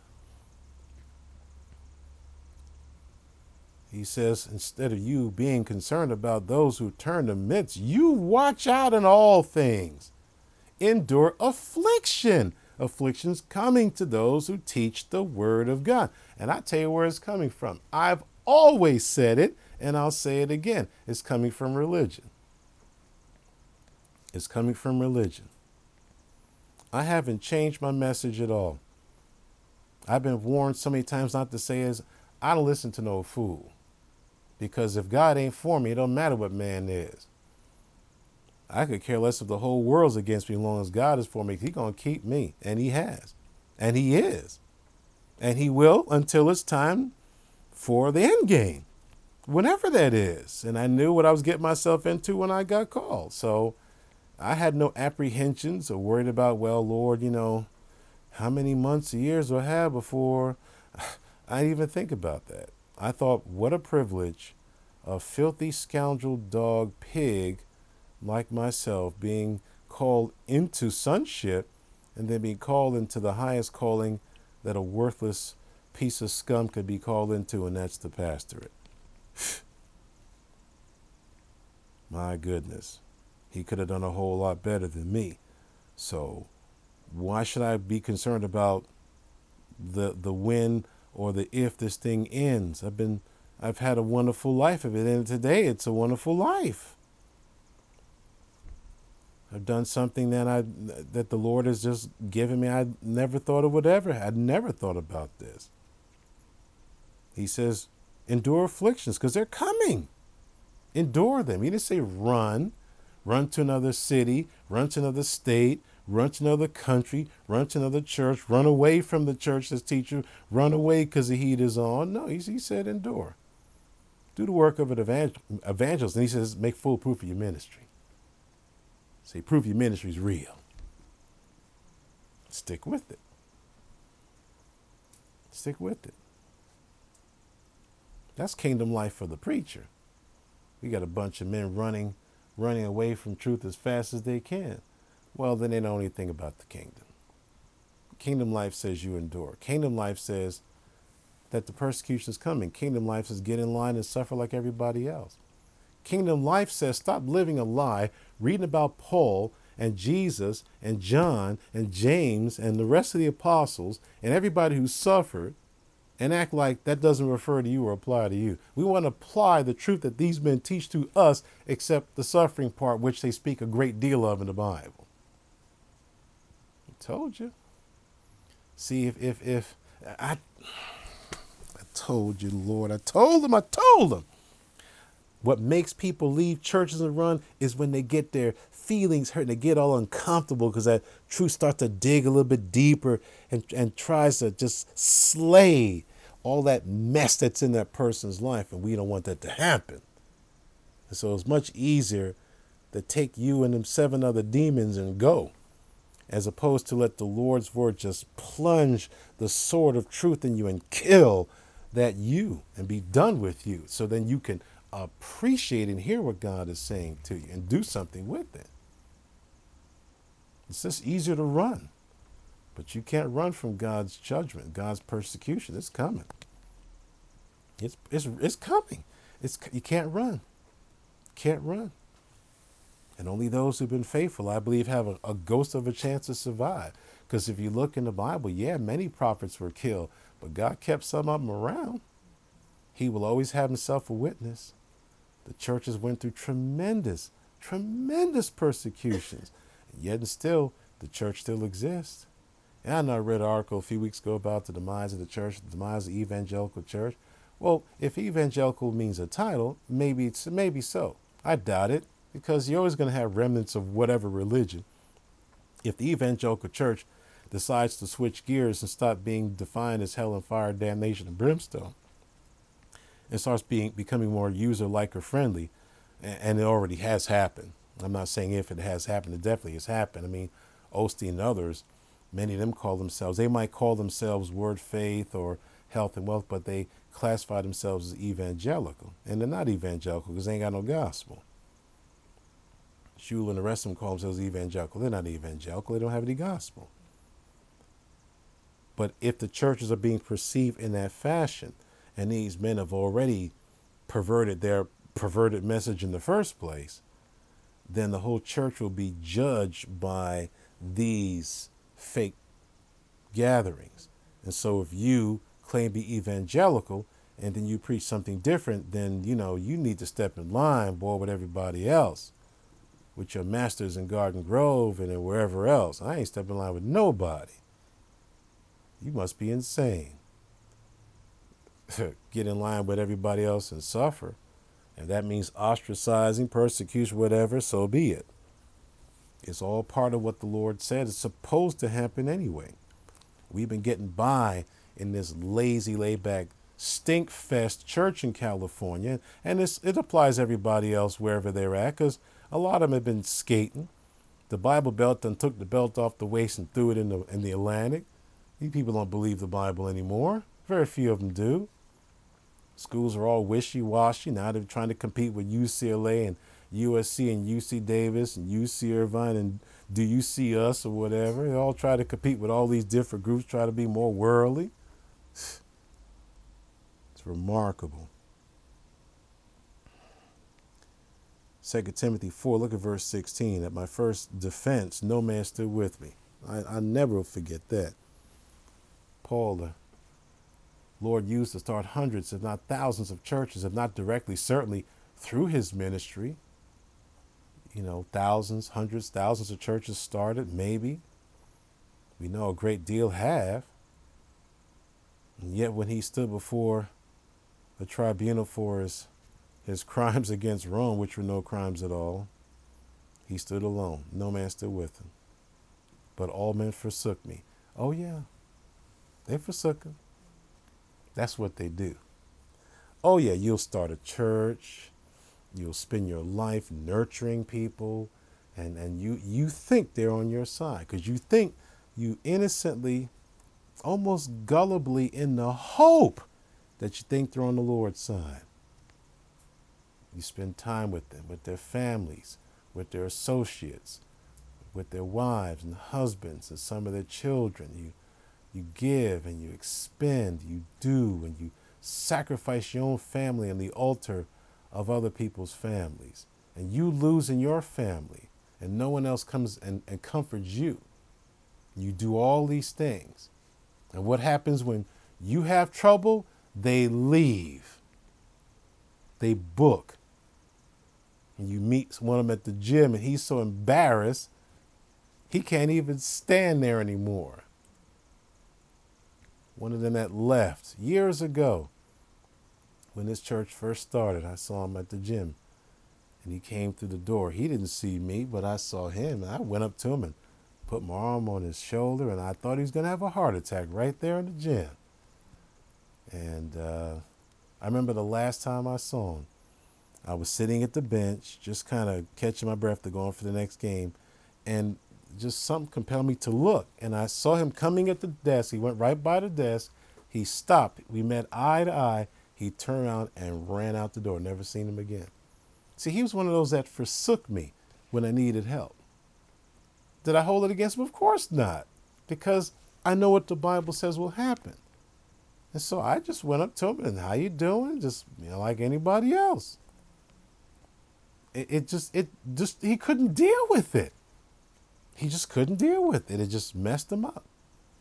He says, instead of you being concerned about those who turn to myths, you watch out in all things. Endure affliction. Affliction's coming to those who teach the word of God. And I tell you where it's coming from. I've always said it, and I'll say it again. It's coming from religion. It's coming from religion. I haven't changed my message at all. I've been warned so many times not to say is, I don't listen to no fool. Because if God ain't for me, it don't matter what man is. I could care less if the whole world's against me as long as God is for me. He's going to keep me. And he has. And he is. And he will until it's time for the end game. Whenever that is. And I knew what I was getting myself into when I got called. So I had no apprehensions or worried about, well, Lord, how many months or years will I have before I didn't even think about that. I thought, what a privilege, a filthy scoundrel dog pig like myself being called into sonship and then being called into the highest calling that a worthless piece of scum could be called into, and that's the pastorate. My goodness. He could have done a whole lot better than me. So why should I be concerned about the when or the if this thing ends? I've had a wonderful life of it, and today it's a wonderful life. I've done something that the Lord has just given me. I never thought it would ever. I'd never thought about this. He says, endure afflictions because they're coming. Endure them. He didn't say run to another city, run to another state, run to another country, run to another church, run away from the church as teacher, run away because the heat is on. No, he said endure. Do the work of an evangelist. And he says make full proof of your ministry. Say prove your ministry is real. Stick with it. Stick with it. That's kingdom life for the preacher. We got a bunch of men running away from truth as fast as they can. Well, then they don't know anything about the kingdom. Kingdom life says you endure. Kingdom life says that the persecution is coming. Kingdom life says get in line and suffer like everybody else. Kingdom life says stop living a lie, reading about Paul and Jesus and John and James and the rest of the apostles and everybody who suffered, and act like that doesn't refer to you or apply to you. We want to apply the truth that these men teach to us, except the suffering part, which they speak a great deal of in the Bible. I told you. See, if I told you, Lord, I told them. What makes people leave churches and run is when they get their feelings hurt and they get all uncomfortable because that truth starts to dig a little bit deeper and tries to just slay all that mess that's in that person's life. And we don't want that to happen. And so it's much easier to take you and them 7 other demons and go, as opposed to let the Lord's word just plunge the sword of truth in you and kill that you and be done with you. So then you can appreciate and hear what God is saying to you and do something with it. It's just easier to run, but you can't run from God's judgment, God's persecution. It's coming. It's coming. You can't run. Can't run. And only those who've been faithful, I believe, have a ghost of a chance to survive. Because if you look in the Bible, many prophets were killed, but God kept some of them around. He will always have himself a witness. The churches went through tremendous persecutions. And yet and still, the church still exists. And I know I read an article a few weeks ago about the demise of the church, the demise of the evangelical church. Well, if evangelical means a title, maybe so. I doubt it, because you're always going to have remnants of whatever religion. If the evangelical church decides to switch gears and stop being defined as hell and fire, damnation, and brimstone, and starts becoming more user like or friendly, and it already has happened. I'm not saying if it has happened, it definitely has happened. I mean, Osteen and others, many of them they might call themselves Word Faith or Health and Wealth, but they classify themselves as evangelical. And they're not evangelical because they ain't got no gospel. Shul and the rest of them call themselves evangelical. They're not evangelical. They don't have any gospel. But if the churches are being perceived in that fashion, and these men have already perverted their perverted message in the first place, then the whole church will be judged by these fake gatherings. And so if you claim to be evangelical and then you preach something different, then you need to step in line, boy, with everybody else, with your masters in Garden Grove and wherever else. I ain't stepping in line with nobody. You must be insane. Get in line with everybody else and suffer. And that means ostracizing, persecution, whatever, so be it. It's all part of what the Lord said. It's supposed to happen anyway. We've been getting by in this lazy, laid-back, stink-fest church in California. And it applies to everybody else wherever they're at, because a lot of them have been skating. The Bible Belt done took the belt off the waist and threw it in the Atlantic. These people don't believe the Bible anymore. Very few of them do. Schools are all wishy-washy. Now they're trying to compete with UCLA and USC and UC Davis and UC Irvine and Do You See Us or whatever. They all try to compete with all these different groups, try to be more worldly. It's remarkable. 2 Timothy 4, look at verse 16. At my first defense, no man stood with me. I never will forget that. Paul, the Lord used to start hundreds, if not thousands of churches, if not directly, certainly through his ministry. Thousands, hundreds, thousands of churches started, maybe. We know a great deal have. And yet when he stood before the tribunal for his crimes against Rome, which were no crimes at all, he stood alone. No man stood with him. But all men forsook me. Oh yeah, they forsook him. That's what they do. Oh yeah, you'll start a church. You'll spend your life nurturing people. And you think they're on your side because you think you innocently, almost gullibly in the hope that you think they're on the Lord's side. You spend time with them, with their families, with their associates, with their wives and husbands and some of their children. You give and you expend, you do, and you sacrifice your own family on the altar of other people's families. And you lose in your family, and no one else comes and comforts you. You do all these things. And what happens when you have trouble? They leave. They book. And you meet one of them at the gym, and he's so embarrassed, he can't even stand there anymore. One of them that left years ago, when this church first started, I saw him at the gym. And he came through the door. He didn't see me, but I saw him. And I went up to him and put my arm on his shoulder, and I thought he was going to have a heart attack right there in the gym. And I remember the last time I saw him, I was sitting at the bench, just kind of catching my breath to go on for the next game. And just something compelled me to look. And I saw him coming at the desk. He went right by the desk. He stopped. We met eye to eye. He turned around and ran out the door. Never seen him again. See, he was one of those that forsook me when I needed help. Did I hold it against him? Of course not. Because I know what the Bible says will happen. And so I just went up to him and, how you doing? Just, like anybody else. It just, he couldn't deal with it. He just couldn't deal with it. It just messed him up.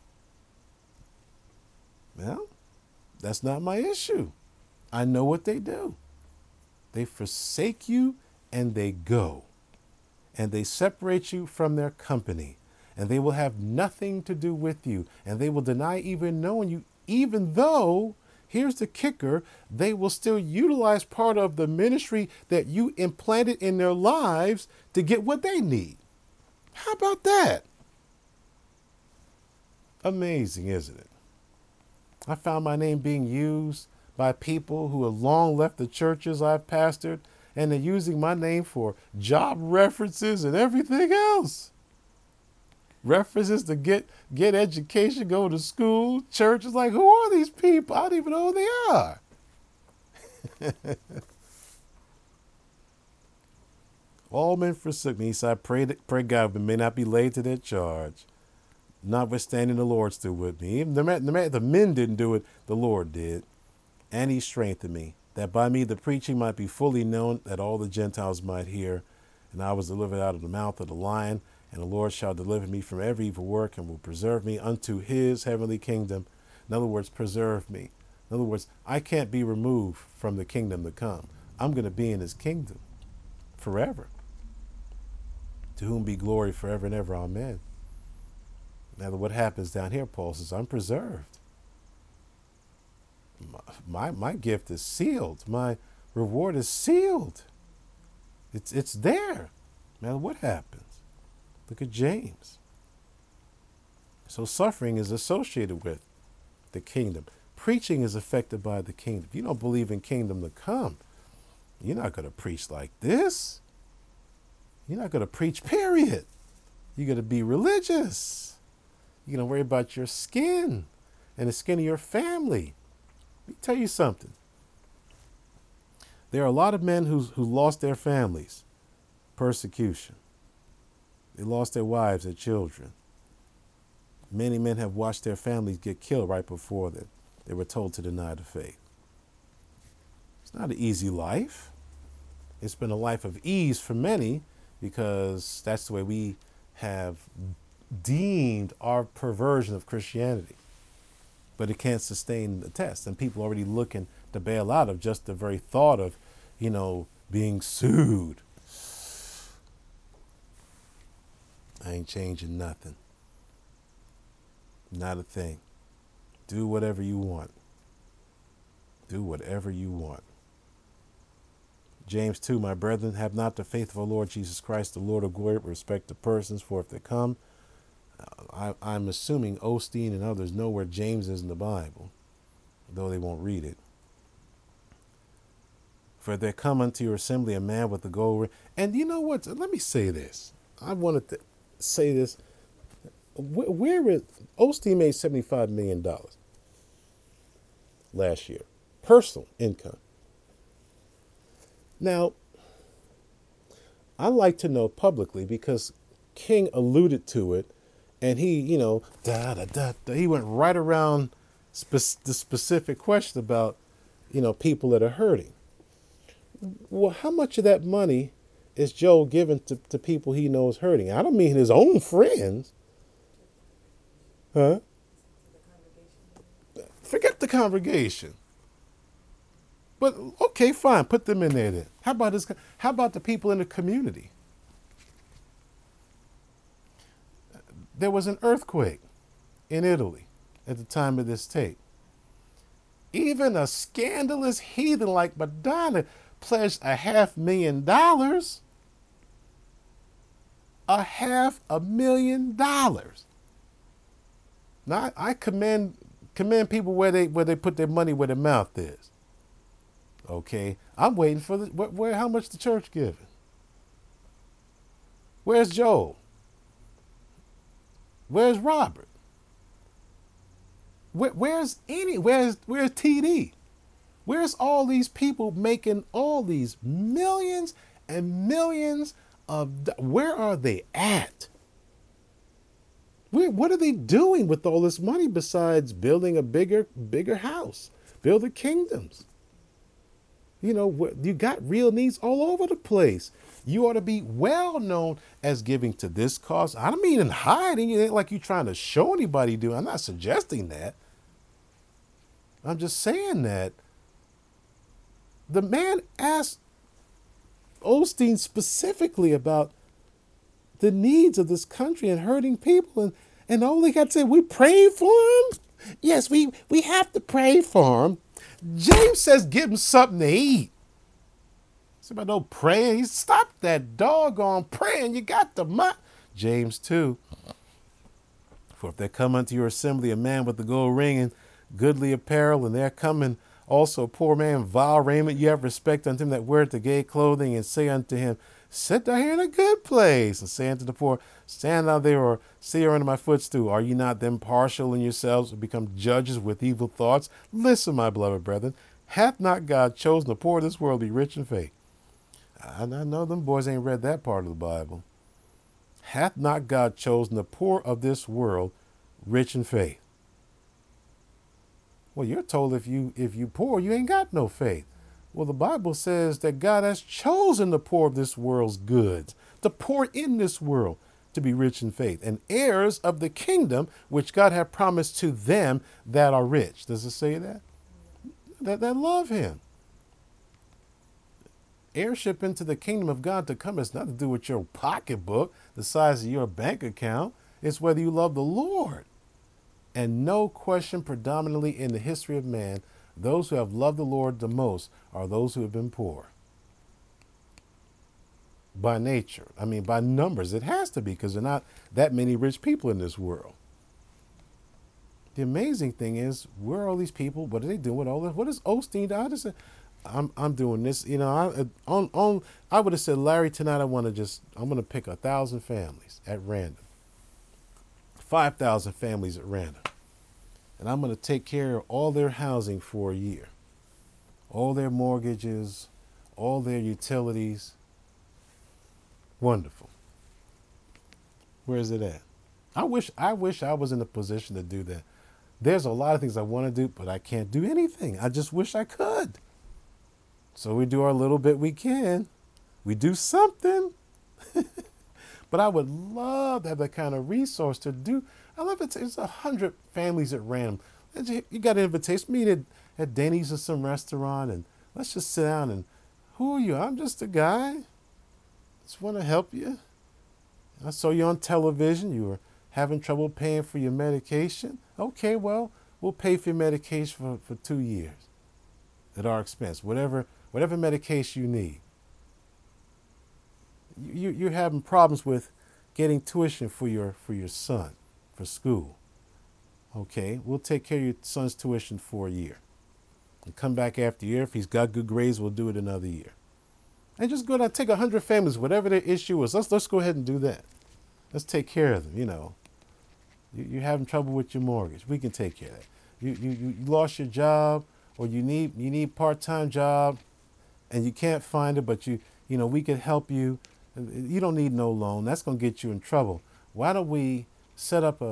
Well, that's not my issue. I know what they do. They forsake you and they go. And they separate you from their company. And they will have nothing to do with you. And they will deny even knowing you, even though Here's the kicker: they will still utilize part of the ministry that you implanted in their lives to get what they need. How about that? Amazing, isn't it? I found my name being used by people who have long left the churches I've pastored, and they're using my name for job references and everything else. References to get education, go to school, churches. Like, who are these people? I don't even know who they are. All men forsook me, so I pray God, but may not be laid to their charge. Notwithstanding, the Lord stood with me. Even the men didn't do it, the Lord did. And he strengthened me, that by me the preaching might be fully known, that all the Gentiles might hear. And I was delivered out of the mouth of the lion, and the Lord shall deliver me from every evil work, and will preserve me unto his heavenly kingdom. In other words, preserve me. In other words, I can't be removed from the kingdom to come. I'm going to be in his kingdom forever. To whom be glory forever and ever. Amen. Now, what happens down here, Paul says, I'm preserved. My gift is sealed. My reward is sealed. It's there. Now, what happens? Look at James. So suffering is associated with the kingdom. Preaching is affected by the kingdom. If you don't believe in kingdom to come, you're not going to preach like this. You're not going to preach, period. You're going to be religious. You're going to worry about your skin and the skin of your family. Let me tell you something. There are a lot of men who lost their families. Persecution. They lost their wives, their children. Many men have watched their families get killed right before them. They were told to deny the faith. It's not an easy life. It's been a life of ease for many because that's the way we have deemed our perversion of Christianity. But it can't sustain the test. And people are already looking to bail out of just the very thought of, being sued. I ain't changing nothing. Not a thing. Do whatever you want. Do whatever you want. James 2, my brethren, have not the faith of our Lord Jesus Christ, the Lord of glory, with respect to persons, for if they come, I'm assuming Osteen and others know where James is in the Bible, though they won't read it. For there come unto your assembly a man with a gold ring. And you know what? Let me say this. I wanted to say this. Where is Osteen made $75 million last year. Personal income. Now, I like to know publicly because King alluded to it, and he, he went right around the specific question about, people that are hurting. Well, how much of that money is Joe giving to people he knows hurting? I don't mean his own friends. Huh? Forget the congregation. But okay, fine, put them in there then. How about this? How about the people in the community? There was an earthquake in Italy at the time of this tape. Even a scandalous heathen like Madonna pledged $500,000. $500,000. Now I commend people where they put their money where their mouth is. Okay, I'm waiting for how much the church giving? Where's Joel? Where's Robert? Where's TD? Where's all these people making all these millions and millions where are they at? What are they doing with all this money besides building a bigger house, building kingdoms? You got real needs all over the place. You ought to be well known as giving to this cause. I don't mean in hiding. It ain't like you're trying to show anybody doing. I'm not suggesting that. I'm just saying that the man asked Osteen specifically about the needs of this country and hurting people, and all they got to say, we pray for him. Yes, we have to pray for him. James says, give him something to eat. Somebody don't pray. He stop that doggone praying. You got the money. James 2. For if there come unto your assembly a man with the gold ring and goodly apparel, and there coming also a poor man, vile raiment, you have respect unto him that weareth the gay clothing, and say unto him, sit thou here in a good place, and say unto the poor, stand thou there, or sit here under my footstool. Are ye not then partial in yourselves, and become judges with evil thoughts? Listen, my beloved brethren, hath not God chosen the poor of this world to be rich in faith? I know them boys ain't read that part of the Bible. Hath not God chosen the poor of this world rich in faith? Well, you're told if you poor, you ain't got no faith. Well, the Bible says that God has chosen the poor of this world's goods, the poor in this world, to be rich in faith, and heirs of the kingdom which God hath promised to them that are rich. Does it say that? That love him. Heirship into the kingdom of God to come has nothing to do with your pocketbook, the size of your bank account. It's whether you love the Lord. And no question, predominantly in the history of man, those who have loved the Lord the most are those who have been poor. By nature. I mean, by numbers, it has to be, because there are not that many rich people in this world. The amazing thing is, where are all these people? What are they doing with all this? What is Osteen? I'm doing this. You know, I would have said, Larry, tonight I'm going to pick 1,000 families at random. 5,000 families at random. And I'm going to take care of all their housing for a year. All their mortgages, all their utilities. Wonderful. Where is it at? I wish I was in a position to do that. There's a lot of things I want to do, but I can't do anything. I just wish I could. So we do our little bit we can. We do something. But I would love to have that kind of resource to do. I love it. It's 100 families at random. You got an invitation. Meet at Denny's or some restaurant, and let's just sit down. And who are you? I'm just a guy. Just want to help you. I saw you on television. You were having trouble paying for your medication. Okay, well, we'll pay for your medication for 2 years at our expense. Whatever medication you need. You're having problems with getting tuition for your son for school. Okay, we'll take care of your son's tuition for a year. And come back after a year. If he's got good grades, we'll do it another year. And just go down, take 100 families, whatever their issue is. Let's go ahead and do that. Let's take care of them. You know, you're having trouble with your mortgage. We can take care of that. You lost your job, or you need part-time job, and you can't find it, but we could help you. You don't need no loan. That's going to get you in trouble. Why don't we set up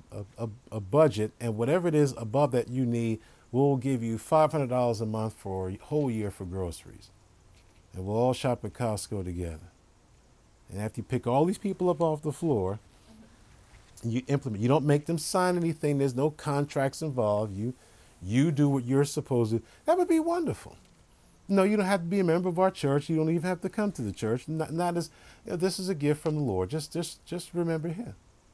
a budget, and whatever it is above that you need, we'll give you $500 a month for a whole year for groceries. And we'll all shop at Costco together. And after you pick all these people up off the floor, you implement. You don't make them sign anything. There's no contracts involved. You do what you're supposed to. That would be wonderful. No, you don't have to be a member of our church. You don't even have to come to the church. Not as this is a gift from the Lord. Just remember Him.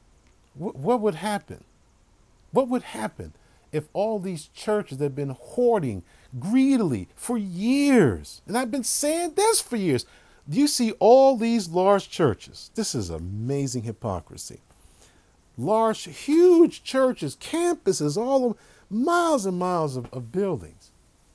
What would happen? What would happen if all these churches that have been hoarding greedily for years, and I've been saying this for years, you see all these large churches. This is amazing hypocrisy. Large, huge churches, campuses, all of miles and miles of buildings.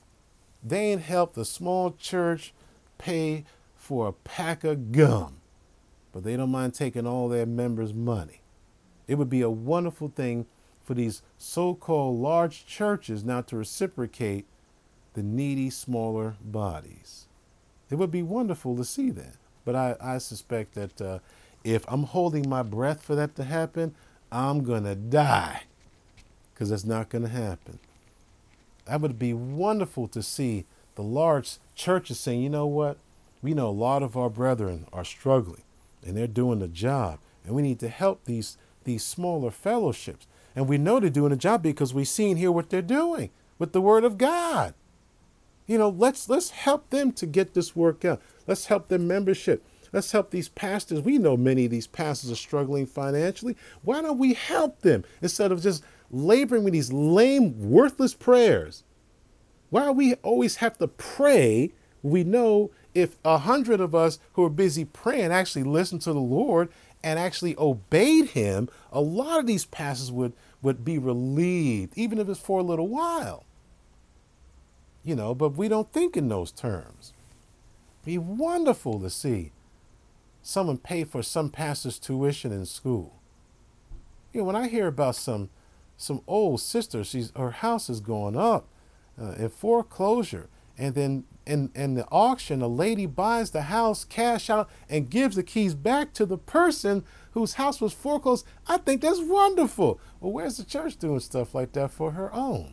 They ain't helped a small church pay for a pack of gum, but they don't mind taking all their members' money. It would be a wonderful thing for these so-called large churches now to reciprocate the needy, smaller bodies. It would be wonderful to see that. But I suspect that if I'm holding my breath for that to happen, I'm going to die, because it's not going to happen. That would be wonderful to see the large churches saying, you know what? We know a lot of our brethren are struggling, and they're doing the job, and we need to help these smaller fellowships. And we know they're doing a job because we see and hear what they're doing with the Word of God. You know, let's help them to get this work out. Let's help their membership. Let's help these pastors. We know many of these pastors are struggling financially. Why don't we help them instead of just laboring with these lame, worthless prayers? Why do we always have to pray? We know if 100 of us who are busy praying actually listened to the Lord and actually obeyed him, a lot of these passes would be relieved, even if it's for a little while. But we don't think in those terms. It'd be wonderful to see someone pay for some pastor's tuition in school. When I hear about some old sister, her house is going up in foreclosure, and then in the auction, a lady buys the house cash out and gives the keys back to the person whose house was foreclosed. I think that's wonderful. Well, where's the church doing stuff like that for her own?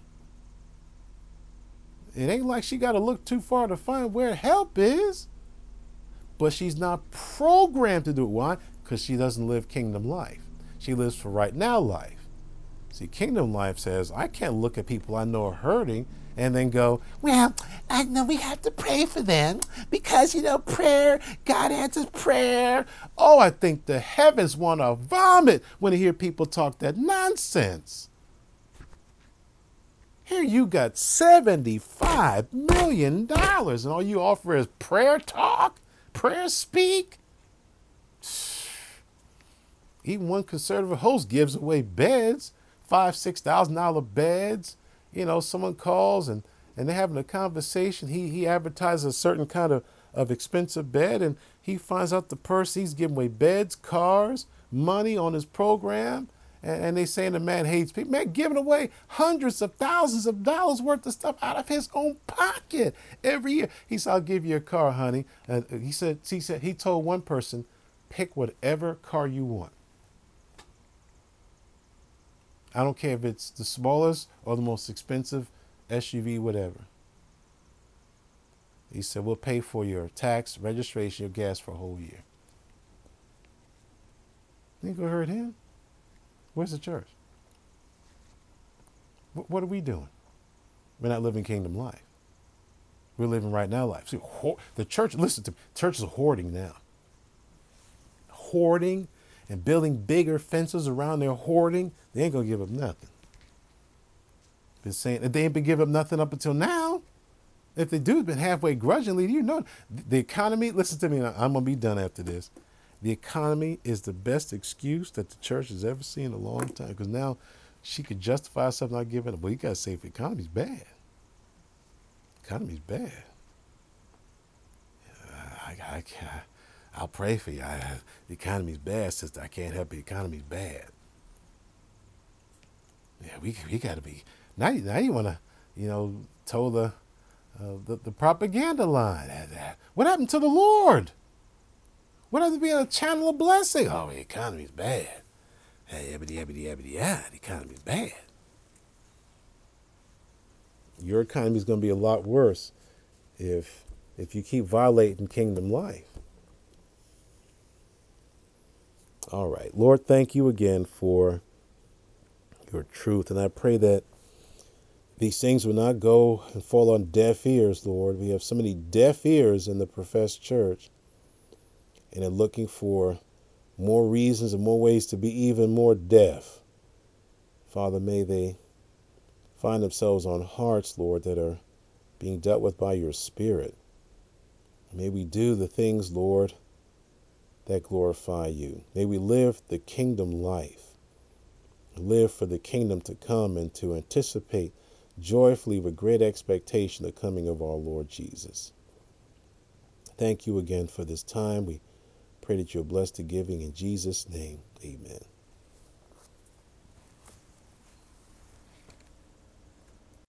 It ain't like she got to look too far to find where help is. But she's not programmed to do it. Why? Because she doesn't live kingdom life. She lives for right now life. See, kingdom life says, I can't look at people I know are hurting and then go, well, I know we have to pray for them because, prayer, God answers prayer. Oh, I think the heavens want to vomit when they hear people talk that nonsense. Here you got $75 million and all you offer is prayer talk, prayer speak. Even one conservative host gives away beds, $5,000-$6,000 beds. Someone calls and they're having a conversation. He advertises a certain kind of expensive bed, and he finds out the person, he's giving away beds, cars, money on his program. And they saying the man hates people. Man, giving away hundreds of thousands of dollars worth of stuff out of his own pocket every year. He said, I'll give you a car, honey. He told one person, pick whatever car you want. I don't care if it's the smallest or the most expensive SUV, whatever. He said, we'll pay for your tax, registration, your gas for a whole year. Think you heard him? Where's the church? What are we doing? We're not living kingdom life. We're living right now life. See, the church, listen to me, church is hoarding now. Hoarding and building bigger fences around their hoarding. They ain't going to give up nothing. Been saying that they ain't been giving up nothing up until now. If they do, it's been halfway grudgingly. The economy, listen to me, I'm going to be done after this. The economy is the best excuse that the church has ever seen in a long time, because now she could justify something not giving up. Well, you got to say if the economy's bad. Economy's bad. I'll pray for you. The economy's bad, sister. I can't help it. The economy's bad. Yeah, we got to be. Now you want to, toe the propaganda line. What happened to the Lord? What happened to being a channel of blessing? Oh, the economy's bad. Hey, the economy's bad. Your economy's going to be a lot worse if you keep violating kingdom life. All right. Lord, thank you again for your truth. And I pray that these things will not go and fall on deaf ears, Lord. We have so many deaf ears in the professed church, and they're looking for more reasons and more ways to be even more deaf. Father, may they find themselves on hearts, Lord, that are being dealt with by your Spirit. May we do the things, Lord, that glorify you. May we live the kingdom life, live for the kingdom to come, and to anticipate joyfully with great expectation the coming of our Lord Jesus. Thank you again for this time. We pray that you'll bless the giving in Jesus' name. Amen.